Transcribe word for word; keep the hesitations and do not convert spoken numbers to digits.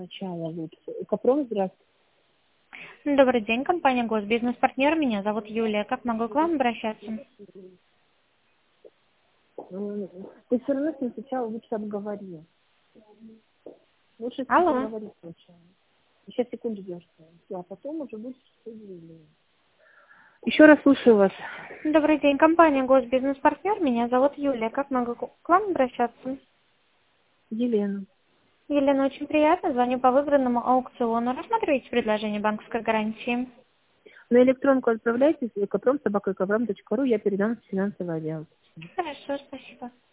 Сначала вот. Капром, здравствуйте. Добрый день, компания Госбизнес-партнер. Меня зовут Юлия. Как могу к вам обращаться? М, Ты все равно с ним сначала лучше обговори. Лучше с ним Алло. поговорить сначала. Сейчас секунду ждешь. А потом уже будет что заявление. Еще раз слушаю вас. Добрый день, компания Госбизнес-партнер. Меня зовут Юлия. Как могу к вам обращаться? Елена. Елена, очень приятно. Звоню по выигранному аукциону. Рассматривайте предложение банковской гарантии. На электронку отправляйтесь, капром собака капром точка ру, я передам в финансовый отдел. Хорошо, спасибо.